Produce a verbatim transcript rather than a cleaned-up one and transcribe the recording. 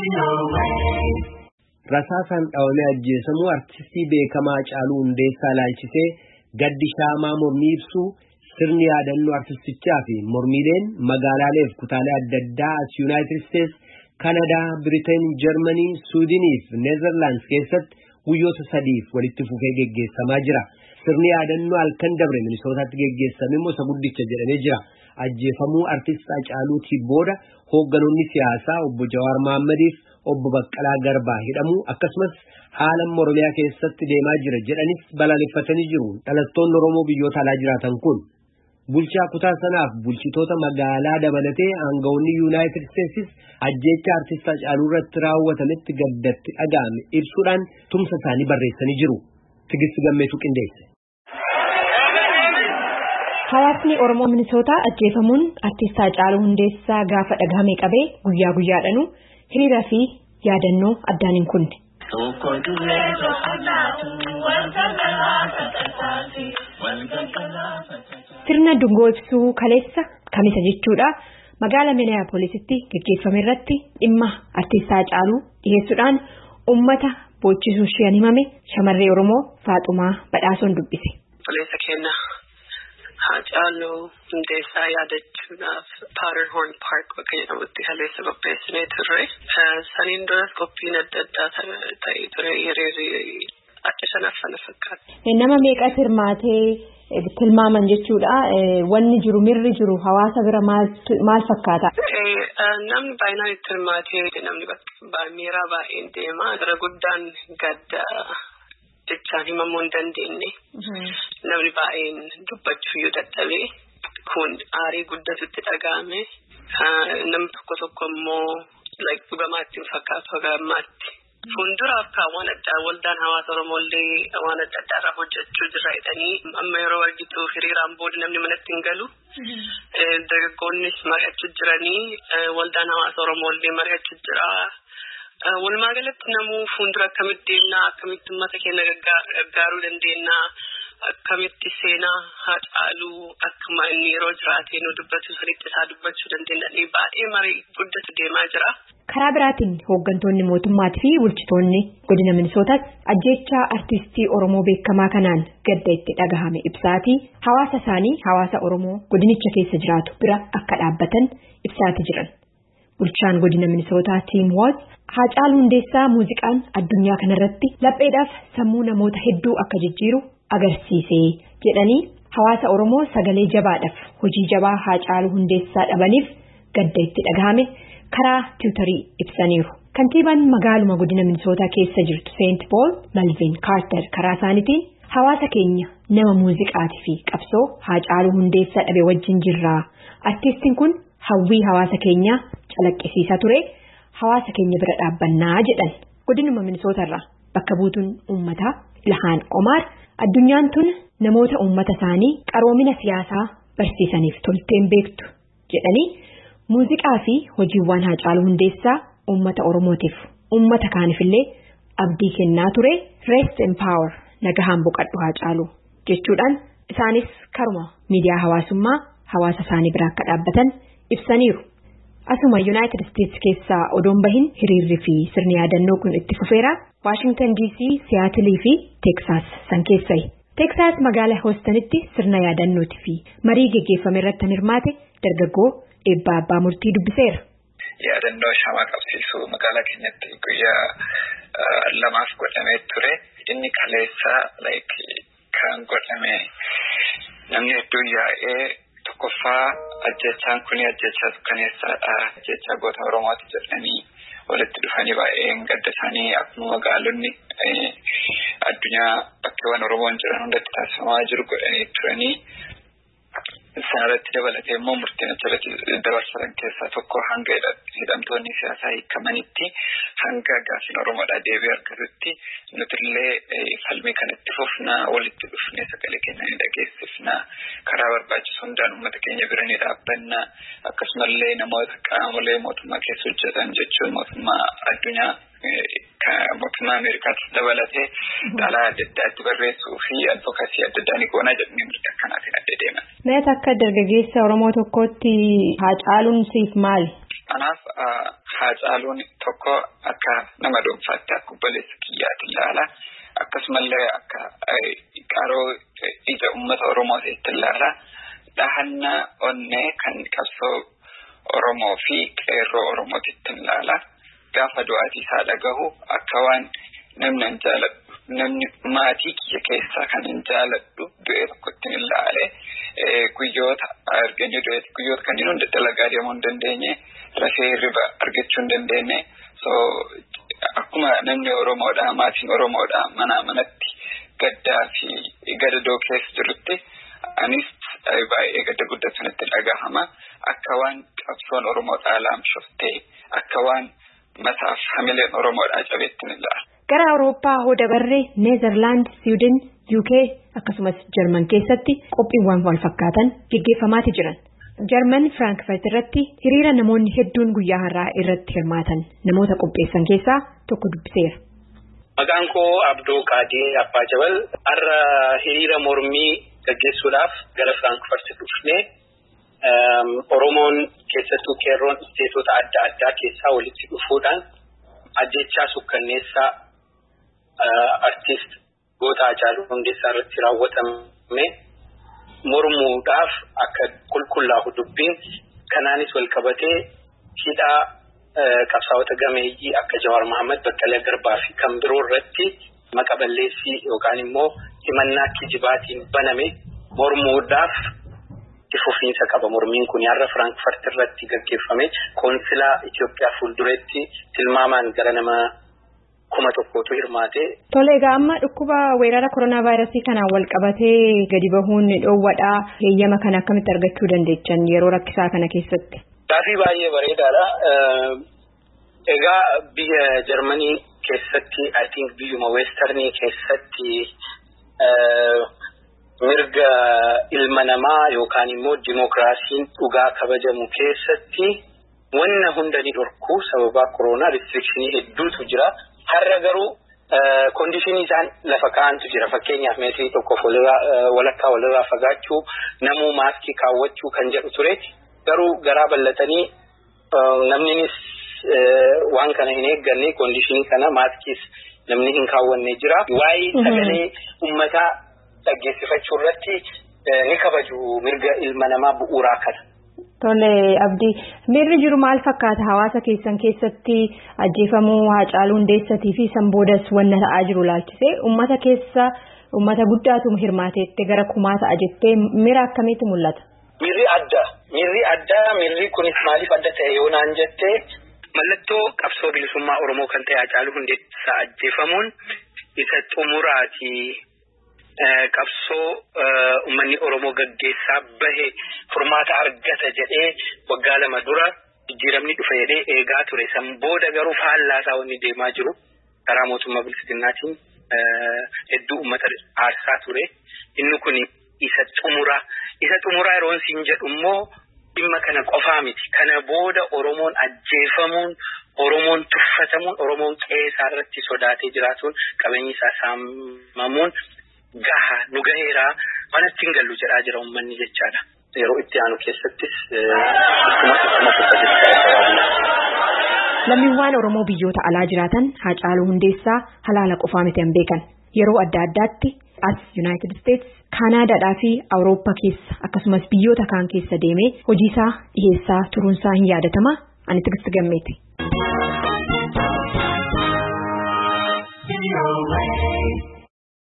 Rasaasan dhawame ajjeesamuu artistii beekamaa Haacaaluu Hundeessaa ilaalchisee gaddi shaamaa mormii ibsu sirni yaadannoo artistichaa fi mormiileen magaalaalee fi kutaalee adda addaa as United States, Canada, Britain, Germany, Sweden fi Netherlands keessatti guyyoota sadiif walitti fufee geggeessamaa jira. Sirni yaadannoo halkan dabre Minisootaatti geggeessame immoo isa guddicha jedhamee jira. Ajjeefamuu artist Haacaaluutii booda hoogganoonni siyaasaa obbo Jawaar Mahaammadiif obbo Baqqalaa Garbaa hidhamuu akkasumas haala Oromiyaa keessatti deemaa jira jedhanis balaaleffatanii jiru. Dhalattoonni Oromoo biyyoota alaa jiraatan kun bulchaa kutaa sanaaf bulchitoota magaalaa dabalatee aangawoonni United States ajjeecha artist Haacaaluu irratti raawwatametti gaddatti dhaga'ame ibsuudhaan tumsa isaanii barreessanii jiru. Tigist Gammeetu qindeesse. Hawaasni Oromoo Minisootaa ajjeefamuun artist Haacaaluu Hundeessaa gaafa dhagahame qabee guyyaa guyyaadhaan hiriira fi yaadannoo addaan hin kunne. Sirna dungoo ibsuu kaleessa kamisa jechuudha magaalaa Minneapoolisitti gaggeeffame irratti dhimma artist Haacaaluu dhiyeessuudhaan uummata boochisuu isheen himame shamarree Oromoo Faaxumaa Badhaasoon dubbise. Haacaaluu Hundeessaa yaadachuudhaaf Powderhorn Park bakka jedhamutti kaleessa qopheessinee turre. Saniin duras qophiin adda addaa ta'ee ture hiriirri adda shanaaf sana fakkaata. Nama meeqa hirmaatee tilmaaman jechuudha. Wanni jiru mirri jiru hawaasa bira maal fakkaata? Namni baay'inaan itti hirmaatee namni miiraa baay'een deema. Gara guddaan gadda jechaan himamuu hin dandeenye. Namni baay'een dubbachuu yoo dadhabee kun aarii guddatutti dhaga'ame. Namni tokko tokko immoo dhugamaatti hin fakkaatu hagamaatti. Fuulduraaf kaawwan addaa waldaan hawaasa Oromoolee waan adda addaa irraa hojjechuu jirra jedhanii amma yeroo argitu hiriiraan booda namni manatti hin galu. Dargaggoonnis mari'achuu jiranii waldaan hawaasa Oromoolee mari'achuu jira. Walumaa galatti namuu fuuldura akkamitti deemnaa akkamitti uummata keenya gargaaruu dandeenyaa akkamitti seenaa Haacaaluu akkuma inni yeroo jiraatee nu dubbatu sirriitti isaa dubbachuu dandeenya baay'ee marii guddatu deemaa jira. Karaa biraatiin hooggantoonni mootummaatii fi bulchitoonni godina Minisootaas ajjeechaa artistii Oromoo beekamaa kanaan gadda itti dhagahame ibsaatii hawaasa isaanii hawaasa Oromoo godinicha keessa jiraatu bira akka dhaabbatan ibsaatii jiran. Bulchaan godina Minisootaa Tim Walz Haacaaluu Hundeessaa muuziqaan addunyaa kanarratti lapheedhaaf sammuu namoota hedduu akka jijjiiru agarsiise jedhanii hawaasa Oromoo sagalee jabaadhaaf hojii jabaa Haacaaluu Hundeessaa dhabaniif gadda itti dhagahame karaa tiwutarii ibsaniiru. Kantiibaan magaaluma godina Minisootaa keessa jirtu Saint Paul Melvin Carter karaa isaaniitiin hawaasa keenya nama muuziqaatii fi qabsoo Haacaaluu Hundeessaa dhabe wajjin jirra. Artistiin kun hawwii hawaasa keenyaa calaqqisiisaa ture. Hawaasa keenya bira dhaabbannaa jedhan. Godinuma Minisootarraa bakka buutuun uummataa Ilhaan Omar addunyaan tun namoota uummata isaanii qaroomina siyaasaa barsiisaniif tolteen beektu jedhanii muuziqaa fi hojiiwwan Haacaaluu Hundeessaa uummata Oromootiif uummata kaanifillee abdii kennaa ture. Rest in power nagahaan boqadhu Haacaaluu jechuudhaan isaanis karuma miidiyaa hawaasummaa hawaasa isaanii bira akka dhaabbatan ibsaniiru. Asuma United States keessaa odoon bahin hiriirri fi sirni yaadannoo kun itti fufeera. Washington D C, Seattle fi Texas san keessai. Texas magaalaa Houstonitti sirna yaadannootii fi marii geggeeffame irratti hirmaate dargaggoo Eebbaa Abbaa Murtii dubbiseera. Yaadannoo shamaa qabsiisuu magaalaa keenyatti guyyaa lamaaf godhamee ture. Inni kaleessa kan godhame namni hedduun yaa'ee tokkoffaa ajjechaan kun ajjechaa suukkaneessaadha. Ajjechaa goota Oromooti jedhanii walitti dhufanii baay'een gadda isaanii akkuma magaalonni addunyaa bakkeewwan Oromoon jiran hundatti taasifamaa jiru godhanii turanii. Sanarratti dabalatee immoo murtiin achirratti dabarsan keessaa tokko hanga hidhamtoonni siyaasaa hiikamanitti hanga gaaffiin Oromoodhaa deebii argatutti nutillee falmii kanatti fufnaa walitti dhufnee sagalee keenya ni dhageessifnaa karaa barbaachisu hundaan uummata keenya bira ni dhaabbannaa akkasumallee namoota qaamolee mootummaa keessa hojjetan jechuun mootummaa addunyaa mootummaa Ameerikaatti dabalatee dhalaa adda addaatti barreessuu fi advokaasii adda addaa ni goonaa jedhanii murtii akkanaatiin adda deeman. Meeshaa akka dargaggeessa Oromoo tokkootti Haacaaluun siif maali? Kanaaf Haacaaluun tokko akka nama dhuunfaatti akka obboleessa kiyyaatti ilaala. Akkasumallee akka qaroo ija uummata Oromootti ilaala. Dhahannaa onnee kan qabsoo Oromoo fi qeerroo Oromootti ilaala. Gaafa du'aatii isaa dhagahu akka waan namni hin jaaladhu namni maatii kiyya keessaa kan hin jaaladhu du'ee tokkotti hin ilaale. Guyyoota arganii du'eetti guyyoota kanneen hunda dalagaa deemuu hin dandeenye lafee riba argachuu hin dandeenye. So akkuma namni Oromoodhaa maatiin Oromoodhaa mana manatti gaddaa fi gadadoo keessa jirutti anis baay'ee gadda guddatu natti dhagahama. Akka waan qabsoon Oromoodhaa laamshoftee akka waan mataaf hamileen Oromoodhaa cabeetti ni ilaala. Gara Awurooppaa hoo dabarree Neezerlaand, Siwiidin, U K akkasumas Jarman keessatti qophiiwwan wal fakkaatan gaggeeffamaati jiran. Jarman Firaankifaart irratti hiriira namoonni hedduun guyyaa har'aa irratti hirmaatan namoota qopheessan keessaa tokko dubbiseera. Maqaan koo Abdoo Qaadee Abbaa Jabal har'a hiriira mormii gaggeessuudhaaf gara Firaankifaart dhufnee Oromoon keessattuu qeerroon isteetota adda addaa keessaa walitti dhufuudhaan ajjechaa sukkanneessaa artiist Goota Haacaaluu Hundeessaa irratti raawwatame mormuudhaaf akka qulqullaa'u dubbiin kanaanis wal qabatee hidhaa qabsaa'ota gameeyyii akka Jawaar Mohaammed, Baqqalee Garbaa fi kan biroo irratti maqaballeessii yookaan immoo himannaa kijibaatiin baname mormuudhaaf ifufiinsa qaba. Mormiin kun har'a Firaankifaart irratti gaggeeffame koonsilaa Itoophiyaa fuulduretti tilmaamaan gara nama kuma tokkootu hirmaate. Tole egaa amma dhukkuba weerara koronaa vaayirasii kanaan wal qabatee gadi bahuun dhoowwadhaa heeyyama kana akkamitti argachuu dandeechan yeroo rakkisaa kana keessatti? Gaafii baay'ee bareedaadha. Egaa biyya Jarmanii keessatti I think biyyuma weestarnii keessatti mirga ilma namaa yookaan immoo dimookiraasiin dhugaa kabajamu keessatti wanna hunda ni dhorku sababa koronaa restrictionii hedduutu jira. Har'a garuu kondiishinii isaan lafa kaa'antu jira. Fakkeenyaaf meetirii tokkoof walakkaa walirraa fagaachuu, namuu maaskii kaawwachuu kan jedhu ture. Garuu garaa bal'atanii namninis waan kana hin eegganne kondiishinii kana maaskiis namni hin kaawwanne jira. Waa'ee sagalee uummataa dhaggeessifachuu irratti ni kabaju mirga ilma namaa bu'uuraa kana. Tole Abdii, miirri jiru maal fakkaata hawaasa keessan keessatti ajjeefamuu Haacaaluu Hundeessatii fi san boodas wanna ta'aa jiru laalchisee uummata keessa uummata guddaatu hirmaateetti gara kumaa ta'a jettee miira akkamitti mul'ata? Miirri adda. Miirri adda. Miirri kunis maaliif adda ta'e yoo naan jettee mallattoo qabsoo bilisummaa Oromoo kan ta'e Haacaaluu Hundeessaa ajjeefamuun isa xumuraati. Qabsoo uummanni Oromoo gaggeessaa bahe furmaata argata jedhee waggaa lama dura jijjiiramni dhufe jedhee eegaa ture. San booda garuu faallaasaa wanni deemaa jiru karaa mootummaa bilisinnaatiin hedduu uummata aarsaa ture. Inni kun isa xumuraa. Isa xumuraa yeroon siin jedhu immoo dhimma kana qofaa miti. Kana booda Oromoon ajjeefamuun, Oromoon tuffatamuun, Oromoon qeesaa irratti sodaatee jiraatuun qabeenyi isaa saamamuun gaha nu gaheeraa manatti hin gallu jedhaa jira uummanni jechaadha. Yeroo itti aanu keessattis akkuma akkuma fudhate. Lammiiwwan Oromoo biyyoota alaa jiraatan Haacaaluu Hundeessaa halaala qofaa miti hin beekan. Yeroo adda addaatti as United States, Kaanaadaadhaa fi Awurooppaa keessa akkasumas biyyoota kaan keessa deemee hojii isaa dhiyeessaa turuunsaa hin yaadatama. Ani Tigist Gammeeti.